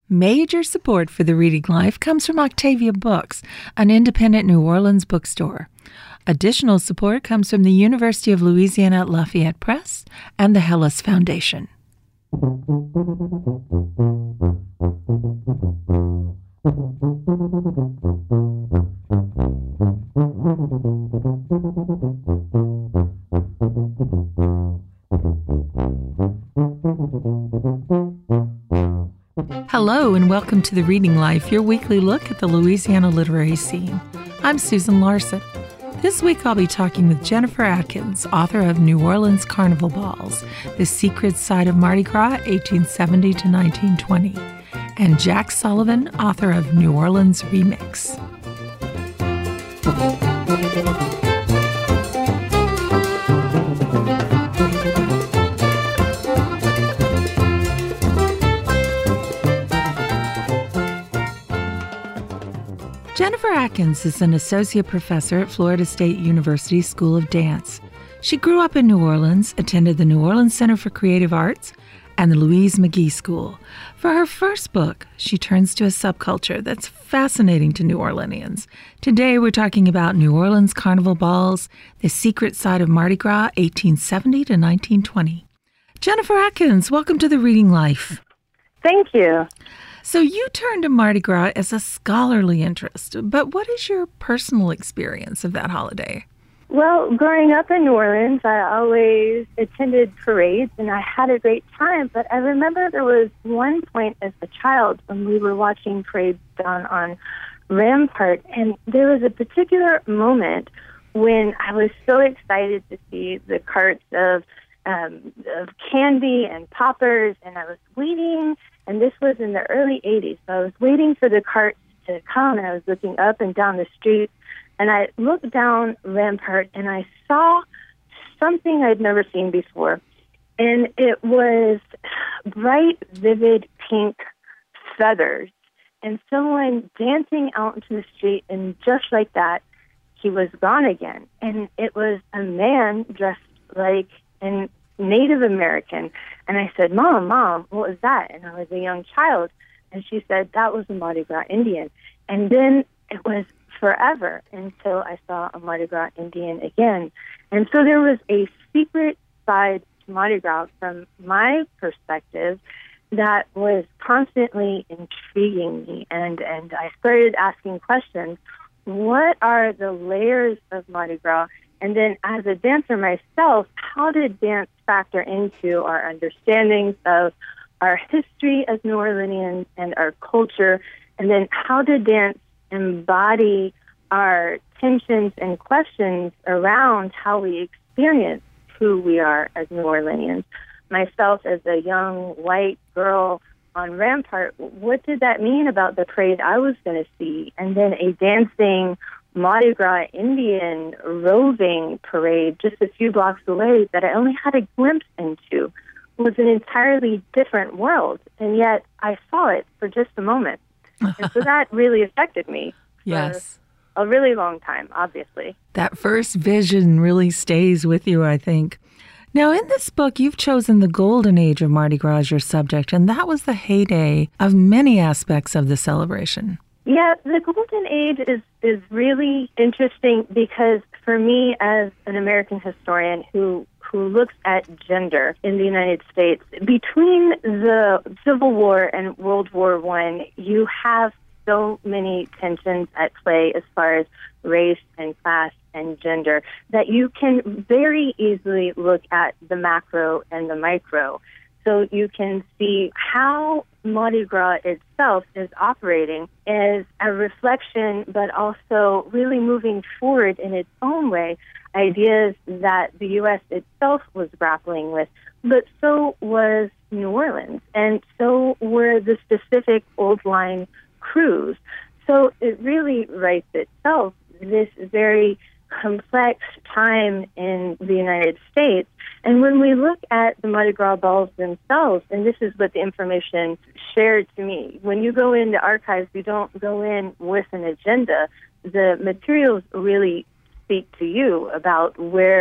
Major support for the Reading Life comes from Octavia Books, an independent New Orleans bookstore. Additional support comes from the University of Louisiana at Lafayette Press and the Hellas Foundation. Hello and welcome to The Reading Life, your weekly look at the Louisiana literary scene. I'm Susan Larson. This week I'll be talking with Jennifer Atkins, author of New Orleans Carnival Balls, The Secret Side of Mardi Gras, 1870 to 1920, and Jack Sullivan, author of New Orleans Remix. Jennifer Atkins is an associate professor at Florida State University School of Dance. She grew up in New Orleans, attended the New Orleans Center for Creative Arts, and the Louise McGee School. For her first book, she turns to a subculture that's fascinating to New Orleanians. Today, we're talking about New Orleans Carnival Balls, The Secret Side of Mardi Gras, 1870 to 1920. Jennifer Atkins, welcome to The Reading Life. Thank you. So you turned to Mardi Gras as a scholarly interest, but what is your personal experience of that holiday? Well, growing up in New Orleans, I always attended parades, and I had a great time. But I remember there was one point as a child when we were watching parades down on Rampart, and there was a particular moment when I was so excited to see the carts of candy and poppers, and I was waiting, and this was in the early 80s, so I was waiting for the carts to come, and I was looking up and down the street, and I looked down Rampart, and I saw something I'd never seen before, and it was bright, vivid pink feathers, and someone dancing out into the street, and just like that, he was gone again, and it was a man dressed like an Native American. And I said, Mom, what was that? And I was a young child. And she said, that was a Mardi Gras Indian. And then it was forever until I saw a Mardi Gras Indian again. And so there was a secret side to Mardi Gras from my perspective that was constantly intriguing me. And I started asking questions. What are the layers of Mardi Gras? And then as a dancer myself, how did dance factor into our understandings of our history as New Orleanians and our culture? And then how did dance embody our tensions and questions around how we experience who we are as New Orleanians? Myself as a young white girl on Rampart, what did that mean about the parade I was going to see? And then a dancing Mardi Gras Indian roving parade just a few blocks away that I only had a glimpse into was an entirely different world. And yet I saw it for just a moment. And so that really affected me. Yes. For a really long time, obviously. That first vision really stays with you, I think. Now, in this book, you've chosen the golden age of Mardi Gras as your subject, and that was the heyday of many aspects of the celebration. Yeah, the golden age is really interesting because for me as an American historian who looks at gender in the United States, between the Civil War and World War I, you have so many tensions at play as far as race and class and gender that you can very easily look at the macro and the micro. So you can see how Mardi Gras itself is operating as a reflection, but also really moving forward in its own way, ideas that the U.S. itself was grappling with, but so was New Orleans, and so were the specific Old Line crews. So it really writes itself this very complex time in the United States. And when we look at the Mardi Gras balls themselves, and this is what the information shared to me, when you go into archives, you don't go in with an agenda. The materials really speak to you about where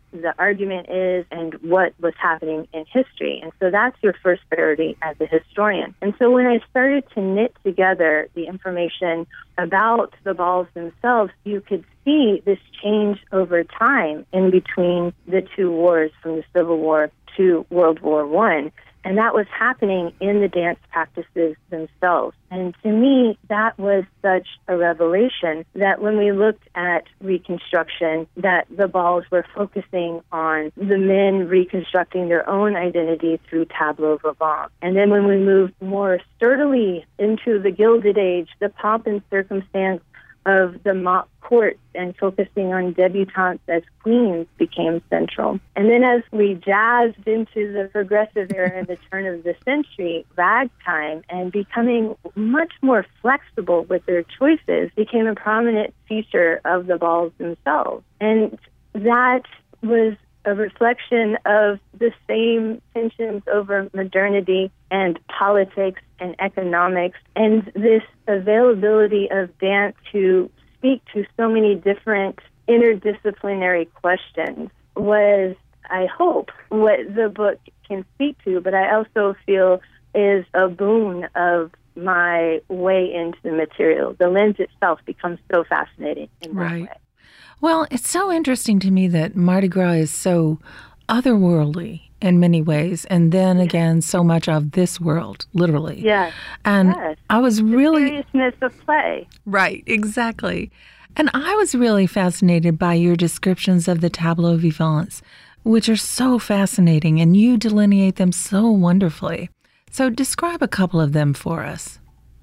the argument is and what was happening in history. And so that's your first priority as a historian. And so when I started to knit together the information about the balls themselves, you could see this change over time in between the two wars, from the Civil War to World War I. And that was happening in the dance practices themselves. And to me, that was such a revelation that when we looked at Reconstruction, that the balls were focusing on the men reconstructing their own identity through tableau vivant. And then when we moved more sturdily into the Gilded Age, the pomp and circumstance of the mock courts and focusing on debutantes as queens became central. And then as we jazzed into the progressive era and the turn of the century, ragtime and becoming much more flexible with their choices became a prominent feature of the balls themselves. And that was a reflection of the same tensions over modernity and politics and economics, and this availability of dance to speak to so many different interdisciplinary questions was, I hope, what the book can speak to, but I also feel is a boon of my way into the material. The lens itself becomes so fascinating in that way. Well, it's so interesting to me that Mardi Gras is so otherworldly in many ways, and then again, so much of this world, literally. Yes. And yes. I was really... The seriousness of play. Right, exactly. And I was really fascinated by your descriptions of the tableau vivants, which are so fascinating, and you delineate them so wonderfully. So describe a couple of them for us.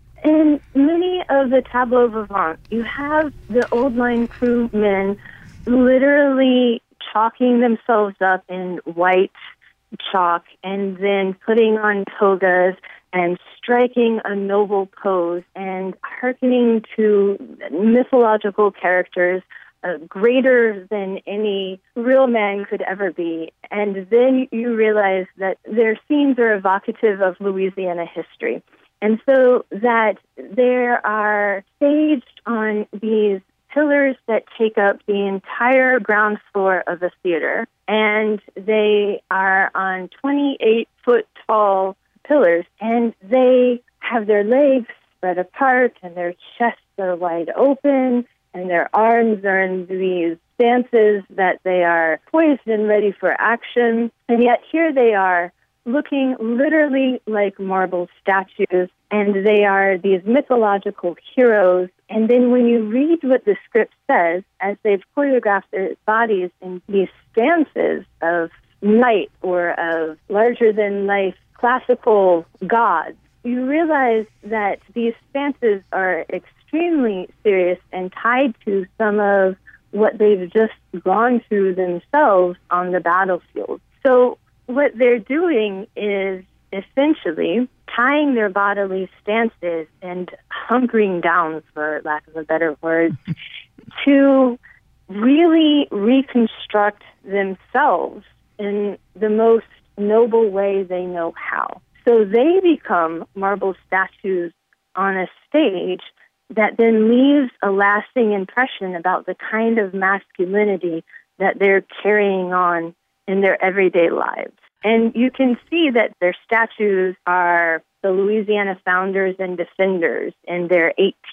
In many of the tableaux vivants, you have the old line crew men literally chalking themselves up in white chalk and then putting on togas and striking a noble pose and hearkening to mythological characters greater than any real man could ever be. And then you realize that their scenes are evocative of Louisiana history. And so that there are staged on these pillars that take up the entire ground floor of a theater. And they are on 28-foot tall pillars. And they have their legs spread apart and their chests are wide open and their arms are in these stances that they are poised and ready for action. And yet here they are, looking literally like marble statues, and they are these mythological heroes. And then when you read what the script says, as they've choreographed their bodies in these stances of night or of larger-than-life classical gods, you realize that these stances are extremely serious and tied to some of what they've just gone through themselves on the battlefield. So what they're doing is essentially tying their bodily stances and hunkering down, for lack of a better word, to really reconstruct themselves in the most noble way they know how. So they become marble statues on a stage that then leaves a lasting impression about the kind of masculinity that they're carrying on in their everyday lives. And you can see that their statues are the Louisiana founders and defenders in their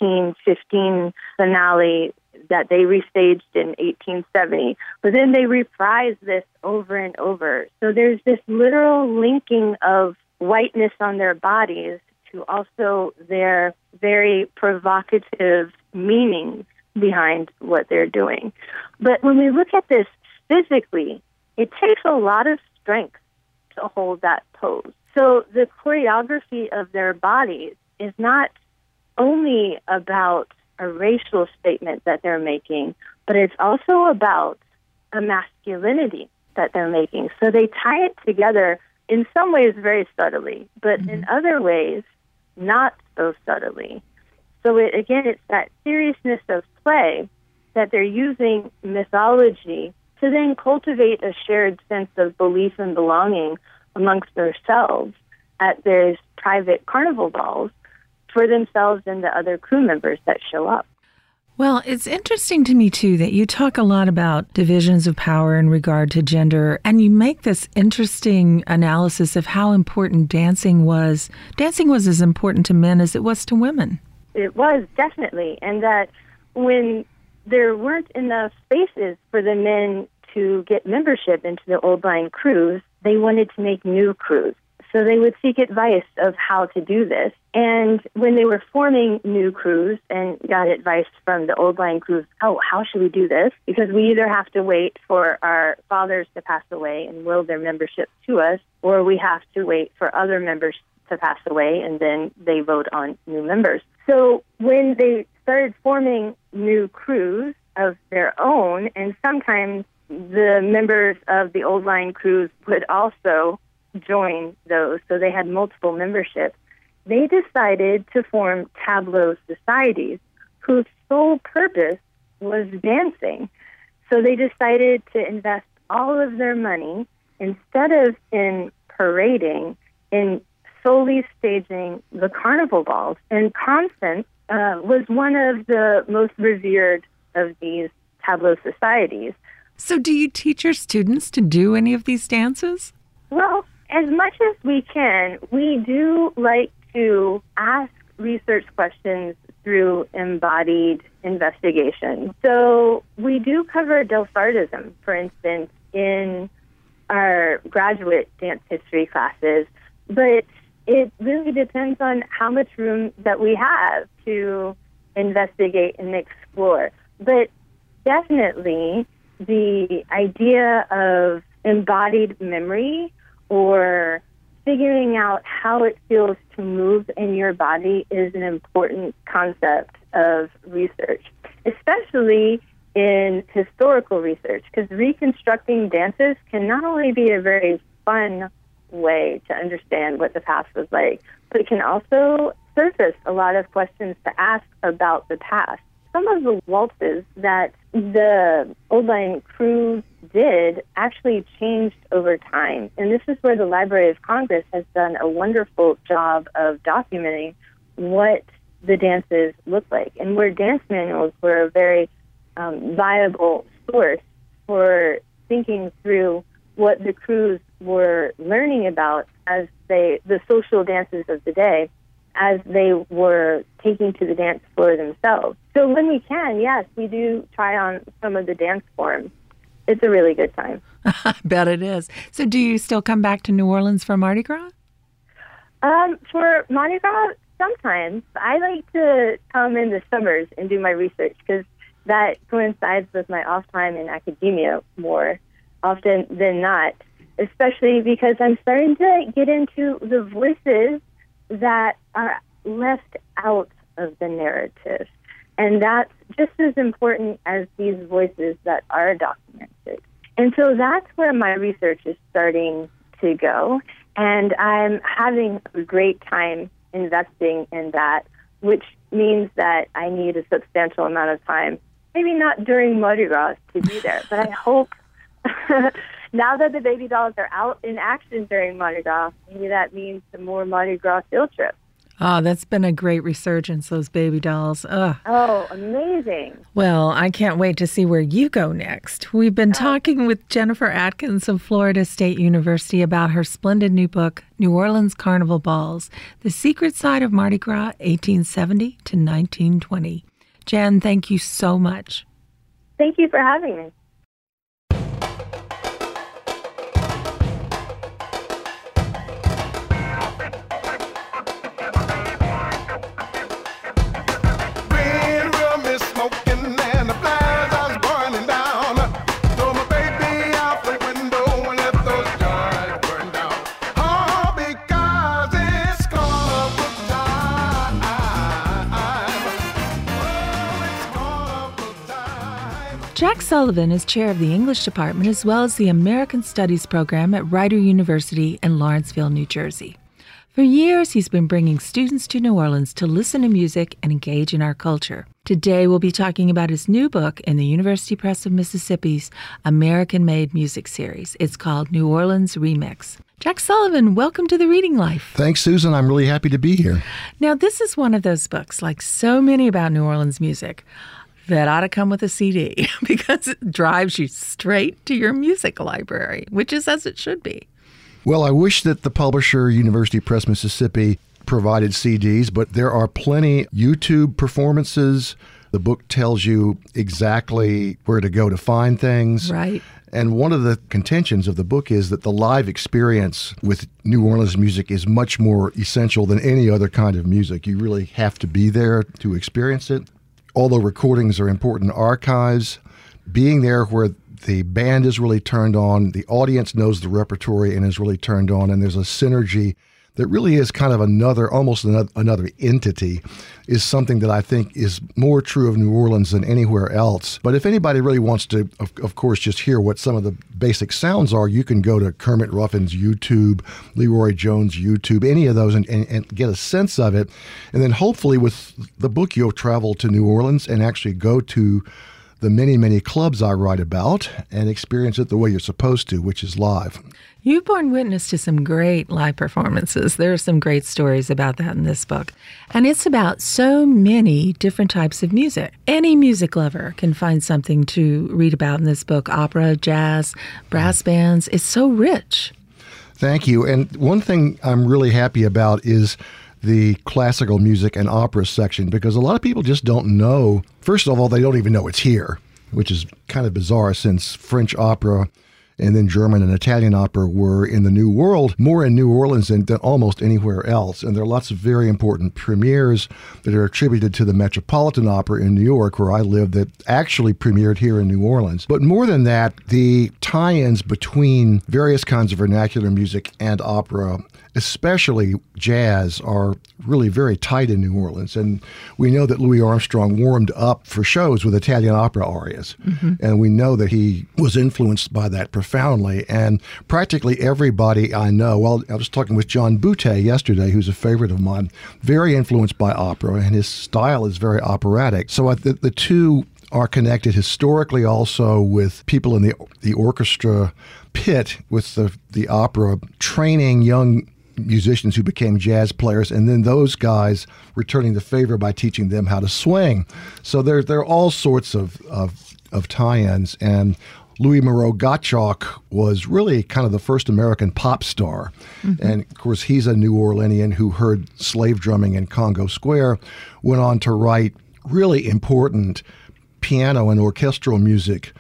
1815 finale that they restaged in 1870. But then they reprise this over and over. So there's this literal linking of whiteness on their bodies to also their very provocative meanings behind what they're doing. But when we look at this physically, it takes a lot of strength to hold that pose. So the choreography of their bodies is not only about a racial statement that they're making, but it's also about a masculinity that they're making. So they tie it together in some ways very subtly, but in other ways not so subtly. So it's that seriousness of play that they're using mythology to then cultivate a shared sense of belief and belonging amongst themselves at their private carnival balls for themselves and the other crew members that show up. Well, it's interesting to me, too, that you talk a lot about divisions of power in regard to gender, and you make this interesting analysis of how important dancing was. Dancing was as important to men as it was to women. It was, definitely, and that when there weren't enough spaces for the men to get membership into the Old Line crews, they wanted to make new crews. So they would seek advice of how to do this. And when they were forming new crews and got advice from the Old Line crews, how should we do this? Because we either have to wait for our fathers to pass away and will their membership to us, or we have to wait for other members to pass away and then they vote on new members. So when they started forming new crews of their own, and sometimes the members of the Old Line crews would also join those, so they had multiple memberships, they decided to form tableau societies whose sole purpose was dancing. So they decided to invest all of their money, instead of in parading, in solely staging the carnival balls. And Constance was one of the most revered of these tableau societies. So do you teach your students to do any of these dances? Well, as much as we can, we do like to ask research questions through embodied investigation. So we do cover Delsartism, for instance, in our graduate dance history classes, but it really depends on how much room that we have to investigate and explore. But definitely the idea of embodied memory or figuring out how it feels to move in your body is an important concept of research, especially in historical research, because reconstructing dances can not only be a very fun way to understand what the past was like, but it can also surface a lot of questions to ask about the past. Some of the waltzes that the Old Line crew did actually changed over time. And this is where the Library of Congress has done a wonderful job of documenting what the dances look like, and where dance manuals were a very viable source for thinking through what the crews were learning about as the social dances of the day, as they were taking to the dance floor themselves. So when we can, yes, we do try on some of the dance forms. It's a really good time. I bet it is. So do you still come back to New Orleans for Mardi Gras? For Mardi Gras, sometimes. I like to come in the summers and do my research because that coincides with my off time in academia more often than not, especially because I'm starting to get into the voices that are left out of the narrative. And that's just as important as these voices that are documented. And so that's where my research is starting to go. And I'm having a great time investing in that, which means that I need a substantial amount of time, maybe not during Mardi Gras to be there, but I hope now that the baby dolls are out in action during Mardi Gras, maybe that means some more Mardi Gras field trips. Oh, that's been a great resurgence, those baby dolls. Ugh. Oh, amazing. Well, I can't wait to see where you go next. We've been talking with Jennifer Atkins of Florida State University about her splendid new book, New Orleans Carnival Balls, The Secret Side of Mardi Gras, 1870 to 1920. Jen, thank you so much. Thank you for having me. Jack Sullivan is chair of the English department as well as the American Studies program at Rider University in Lawrenceville, New Jersey. For years, he's been bringing students to New Orleans to listen to music and engage in our culture. Today, we'll be talking about his new book in the University Press of Mississippi's American-Made Music series. It's called New Orleans Remix. Jack Sullivan, welcome to The Reading Life. Thanks, Susan. I'm really happy to be here. Now, this is one of those books, like so many about New Orleans music, that ought to come with a CD because it drives you straight to your music library, which is as it should be. Well, I wish that the publisher, University Press Mississippi, provided CDs, but there are plenty YouTube performances. The book tells you exactly where to go to find things. Right. And one of the contentions of the book is that the live experience with New Orleans music is much more essential than any other kind of music. You really have to be there to experience it. Although recordings are important archives, being there where the band is really turned on, the audience knows the repertory and is really turned on, and there's a synergy that really is kind of almost another entity, is something that I think is more true of New Orleans than anywhere else. But if anybody really wants to, of course, just hear what some of the basic sounds are, you can go to Kermit Ruffin's YouTube, Leroy Jones' YouTube, any of those, and get a sense of it. And then hopefully with the book, you'll travel to New Orleans and actually go to the many, many clubs I write about and experience it the way you're supposed to, which is live. You've borne witness to some great live performances. There are some great stories about that in this book. And it's about so many different types of music. Any music lover can find something to read about in this book. Opera, jazz, brass bands. It's so rich. Thank you. And one thing I'm really happy about is the classical music and opera section, because a lot of people just don't know. First of all, they don't even know it's here, which is kind of bizarre since French opera and then German and Italian opera were in the New World, more in New Orleans than almost anywhere else. And there are lots of very important premieres that are attributed to the Metropolitan Opera in New York, where I live, that actually premiered here in New Orleans. But more than that, the tie-ins between various kinds of vernacular music and opera, especially jazz, are really very tight in New Orleans. And we know that Louis Armstrong warmed up for shows with Italian opera arias. Mm-hmm. And we know that he was influenced by that profoundly. And practically everybody I know, well, I was talking with John Boutte yesterday, who's a favorite of mine, very influenced by opera, and his style is very operatic. So the two are connected historically also with people in the orchestra pit with the opera, training young musicians who became jazz players, and then those guys returning the favor by teaching them how to swing. So there are all sorts of tie-ins, and Louis Moreau Gottschalk was really kind of the first American pop star. Mm-hmm. And of course, he's a New Orleanian who heard slave drumming in Congo Square, went on to write really important piano and orchestral music,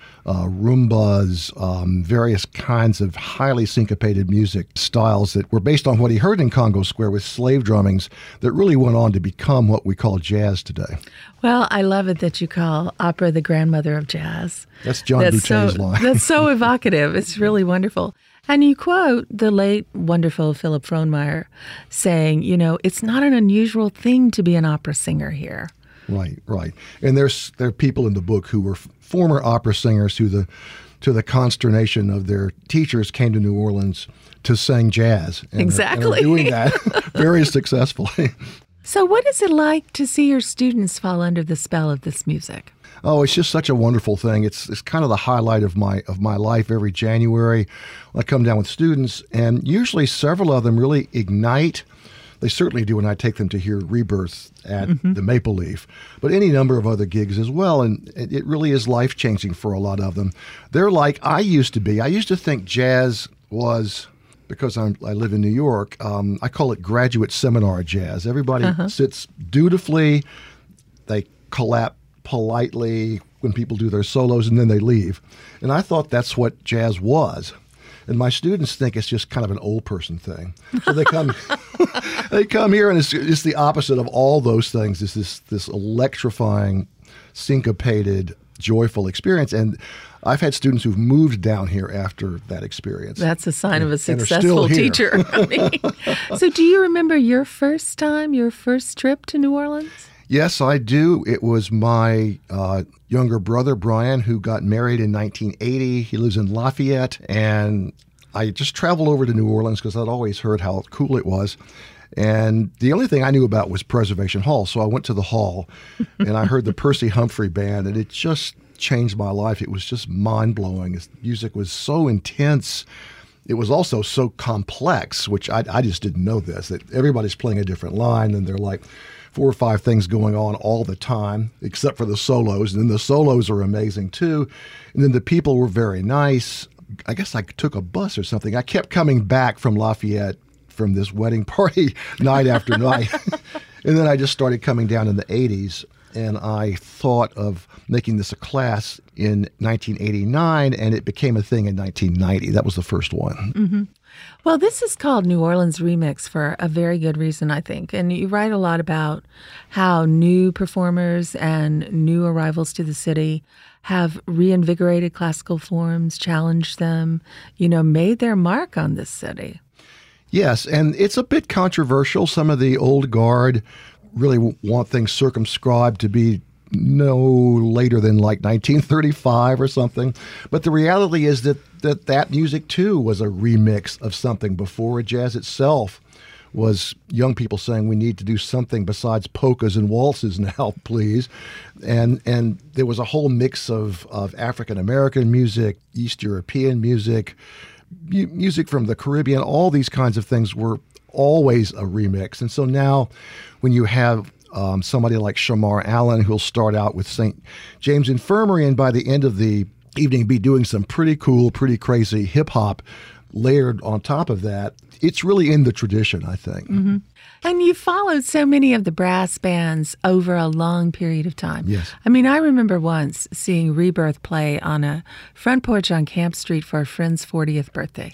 rumbas, various kinds of highly syncopated music styles that were based on what he heard in Congo Square with slave drummings that really went on to become what we call jazz today. Well, I love it that you call opera the grandmother of jazz. That's John Boutte's line. That's so evocative. It's really wonderful. And you quote the late, wonderful Philip Frohnmeyer saying, it's not an unusual thing to be an opera singer here. Right. And there are people in the book who were former opera singers who, to the consternation of their teachers, came to New Orleans to sing jazz. And exactly. Are doing that very successfully. So what is it like to see your students fall under the spell of this music? Oh, it's just such a wonderful thing. It's kind of the highlight of my life. Every January, I come down with students, and usually several of them really ignite. They certainly do when I take them to hear Rebirth at the Maple Leaf, but any number of other gigs as well. And it really is life-changing for a lot of them. They're like I used to be. I used to think jazz was, because I live in New York, I call it graduate seminar jazz. Everybody sits dutifully. They clap politely when people do their solos, and then they leave. And I thought that's what jazz was. And my students think it's just kind of an old person thing. So they come they come here, and it's the opposite of all those things. It's this electrifying, syncopated, joyful experience. And I've had students who've moved down here after that experience. That's a sign of a successful teacher. So do you remember your first trip to New Orleans? Yes, I do. It was my younger brother, Brian, who got married in 1980. He lives in Lafayette, and I just traveled over to New Orleans because I'd always heard how cool it was. And the only thing I knew about was Preservation Hall, so I went to the hall, and I heard the Percy Humphrey Band, and it just changed my life. It was just mind-blowing. His music was so intense. It was also so complex, which I just didn't know this, that everybody's playing a different line, and they're like 4 or 5 things going on all the time, except for the solos. And then the solos are amazing too. And then the people were very nice. I guess I took a bus or something. I kept coming back from Lafayette from this wedding party night after night. And then I just started coming down in the 80s. And I thought of making this a class in 1989, and it became a thing in 1990. That was the first one. Mm-hmm. Well, this is called New Orleans Remix for a very good reason, I think. And you write a lot about how new performers and new arrivals to the city have reinvigorated classical forms, challenged them, made their mark on this city. Yes, and it's a bit controversial. Some of the old guard really want things circumscribed to be no later than like 1935 or something. But the reality is that music, too, was a remix of something before jazz itself was young people saying we need to do something besides polkas and waltzes now, please. And there was a whole mix of African-American music, East European music, music from the Caribbean. All these kinds of things were always a remix. And so now when you have somebody like Shamar Allen, who'll start out with St. James Infirmary and by the end of the evening be doing some pretty cool, pretty crazy hip-hop layered on top of that, it's really in the tradition, I think. Mm-hmm. And you followed so many of the brass bands over a long period of time. Yes. I mean, I remember once seeing Rebirth play on a front porch on Camp Street for a friend's 40th birthday.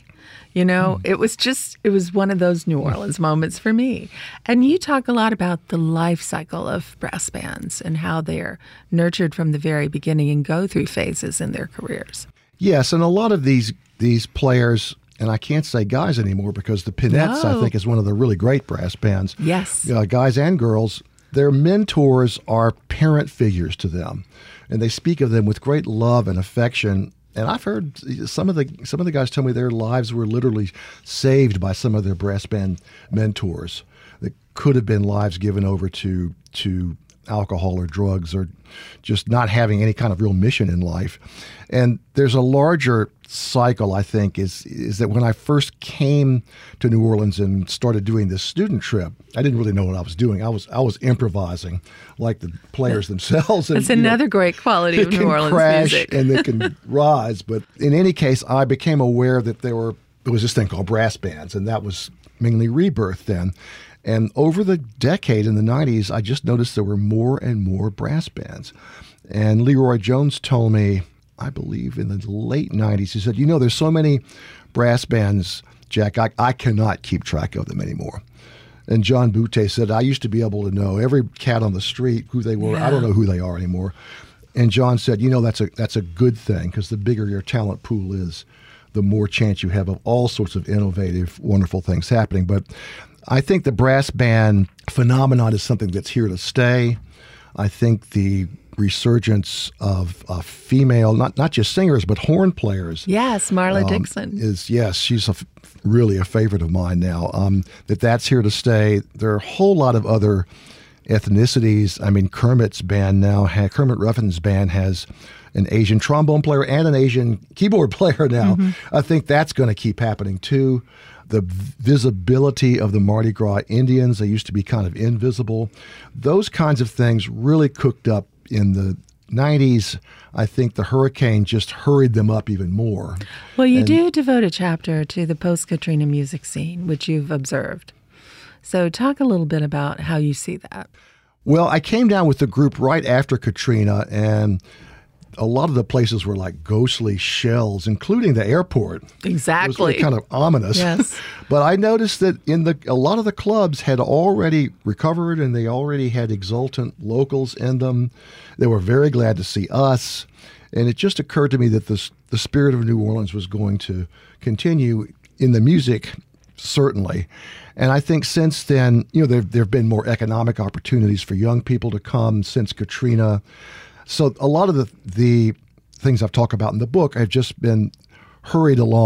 It was one of those New Orleans moments for me. And you talk a lot about the life cycle of brass bands and how they're nurtured from the very beginning and go through phases in their careers. Yes, and a lot of these players, and I can't say guys anymore because the Pinettes, I think, is one of the really great brass bands. Yes. Guys and girls, their mentors are parent figures to them, and they speak of them with great love and affection. And I've heard some of the guys tell me their lives were literally saved by some of their brass band mentors that could have been lives given over to alcohol or drugs or just not having any kind of real mission in life. And there's a larger cycle, I think, is that when I first came to New Orleans and started doing this student trip, I didn't really know what I was doing. I was improvising like the players themselves. That's another great quality of New Orleans crash music. And they can rise. But in any case, I became aware that there was this thing called brass bands, and that was mainly Rebirth then. And over the decade in the 90s, I just noticed there were more and more brass bands. And Leroy Jones told me, I believe in the late 90s, he said, there's so many brass bands, Jack, I cannot keep track of them anymore. And John Boutté said, I used to be able to know every cat on the street, who they were. Yeah. I don't know who they are anymore. And John said, that's a good thing, because the bigger your talent pool is, the more chance you have of all sorts of innovative, wonderful things happening. But I think the brass band phenomenon is something that's here to stay. I think the resurgence of female, not just singers, but horn players. Yes, Marla Dixon. She's really a favorite of mine now. That's here to stay. There are a whole lot of other ethnicities. I mean, Kermit's band now, Kermit Ruffin's band has an Asian trombone player and an Asian keyboard player now. Mm-hmm. I think that's going to keep happening too. The visibility of the Mardi Gras Indians, they used to be kind of invisible. Those kinds of things really cooked up in the 90s. I think the hurricane just hurried them up even more. Well, you do devote a chapter to the post-Katrina music scene, which you've observed. So talk a little bit about how you see that. Well, I came down with the group right after Katrina, and a lot of the places were like ghostly shells, including the airport. Exactly. It was really kind of ominous. Yes. But I noticed that a lot of the clubs had already recovered, and they already had exultant locals in them. They were very glad to see us. And it just occurred to me that the spirit of New Orleans was going to continue in the music, certainly. And I think since then, there have been more economic opportunities for young people to come since Katrina. So a lot of the things I've talked about in the book have just been hurried along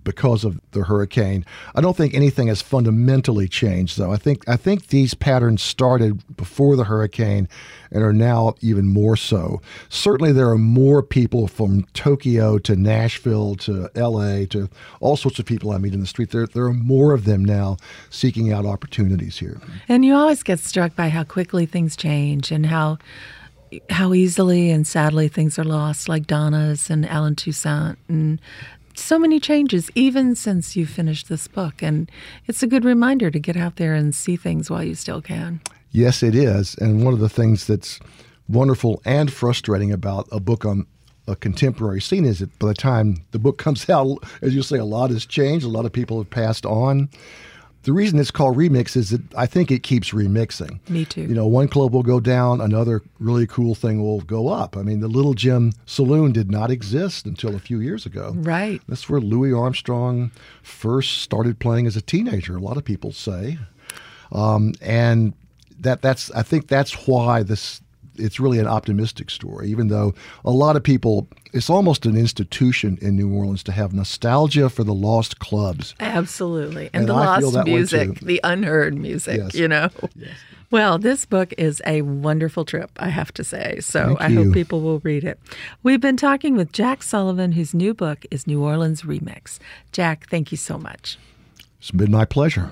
because of the hurricane. I don't think anything has fundamentally changed, though. I think these patterns started before the hurricane and are now even more so. Certainly there are more people from Tokyo to Nashville to LA to all sorts of people I meet in the street. There are more of them now seeking out opportunities here. And you always get struck by how quickly things change and how easily and sadly things are lost, like Donna's and Alan Toussaint, and so many changes even since you finished this book. And it's a good reminder to get out there and see things while you still can. Yes, it is. And one of the things that's wonderful and frustrating about a book on a contemporary scene is that by the time the book comes out, as you say, a lot has changed. A lot of people have passed on. The reason it's called Remix is that I think it keeps remixing. Me too. You know, one club will go down, another really cool thing will go up. I mean, the Little Jim Saloon did not exist until a few years ago. Right. That's where Louis Armstrong first started playing as a teenager, a lot of people say. And I think that's why it's really an optimistic story, even though a lot of people, it's almost an institution in New Orleans to have nostalgia for the lost clubs. Absolutely. And the lost music, the unheard music, yes. you know. Yes. Well, this book is a wonderful trip, I have to say. So Thank I you. hope people will read it. We've been talking with Jack Sullivan, whose new book is New Orleans Remix. Jack, thank you so much. It's been my pleasure.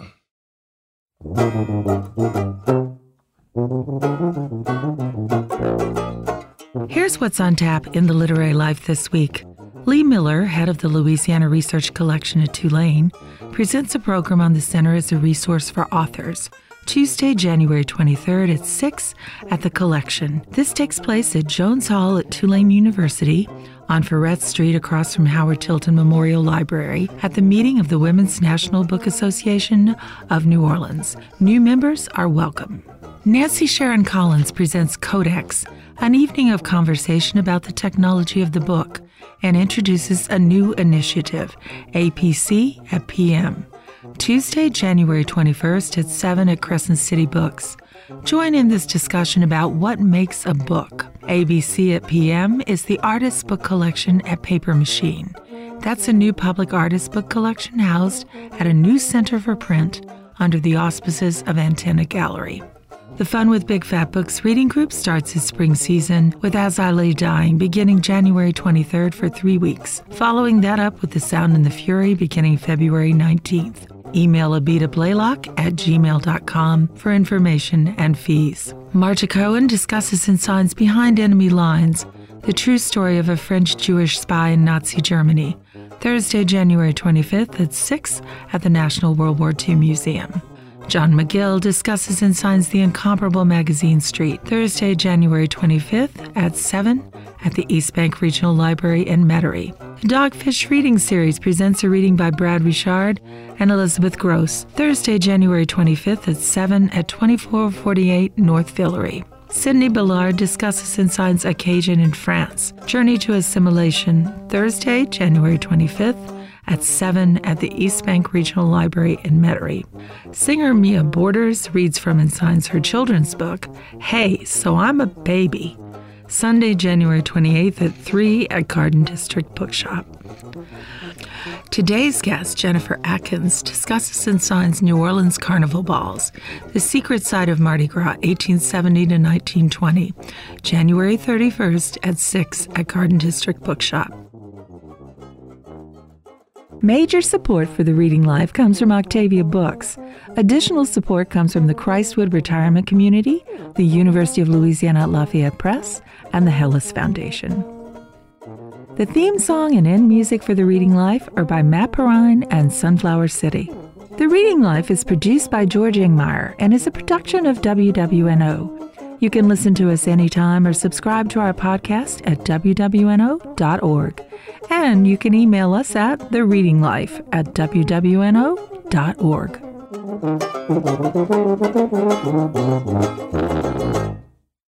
Here's what's on tap in the literary life this week. Lee Miller, head of the Louisiana Research Collection at Tulane, presents a program on the center as a resource for authors. Tuesday, January 23rd at 6 at the Collection. This takes place at Jones Hall at Tulane University on Ferret Street across from Howard Tilton Memorial Library at the meeting of the Women's National Book Association of New Orleans. New members are welcome. Nancy Sharon Collins presents Codex, an evening of conversation about the technology of the book, and introduces a new initiative, APC at PM. Tuesday, January 21st at 7 at Crescent City Books. Join in this discussion about what makes a book. ABC at PM is the Artist Book Collection at Paper Machine. That's a new public artist book collection housed at a new center for print under the auspices of Antenna Gallery. The Fun with Big Fat Books reading group starts its spring season with As I Lay Dying beginning January 23rd for 3 weeks, following that up with The Sound and the Fury beginning February 19th. Email abitablaylock@gmail.com for information and fees. Marta Cohen discusses in Signs Behind Enemy Lines, the true story of a French-Jewish spy in Nazi Germany, Thursday, January 25th at 6 at the National World War II Museum. John McGill discusses in Signs the Incomparable Magazine Street, Thursday, January 25th at 7 at the East Bank Regional Library in Metairie. The Dogfish Reading Series presents a reading by Brad Richard and Elizabeth Gross, Thursday, January 25th at 7 at 2448 North Villeray. Sydney Ballard discusses in Signs Occasion in France, Journey to Assimilation, Thursday, January 25th at 7 at the East Bank Regional Library in Metairie. Singer Mia Borders reads from and signs her children's book, Hey, So I'm a Baby, Sunday, January 28th at 3 at Garden District Bookshop. Today's guest, Jennifer Atkins, discusses and signs New Orleans Carnival Balls, the secret side of Mardi Gras, 1870 to 1920, January 31st at 6 at Garden District Bookshop. Major support for the Reading Life comes from Octavia Books. Additional support comes from the Christwood Retirement Community, the University of Louisiana at Lafayette Press, and the Hellis Foundation. The theme song and end music for The Reading Life are by Matt Perrine and Sunflower City. The Reading Life is produced by George Ingmeyer and is a production of WWNO. You can listen to us anytime or subscribe to our podcast at wwno.org. And you can email us at thereadinglife@wwno.org.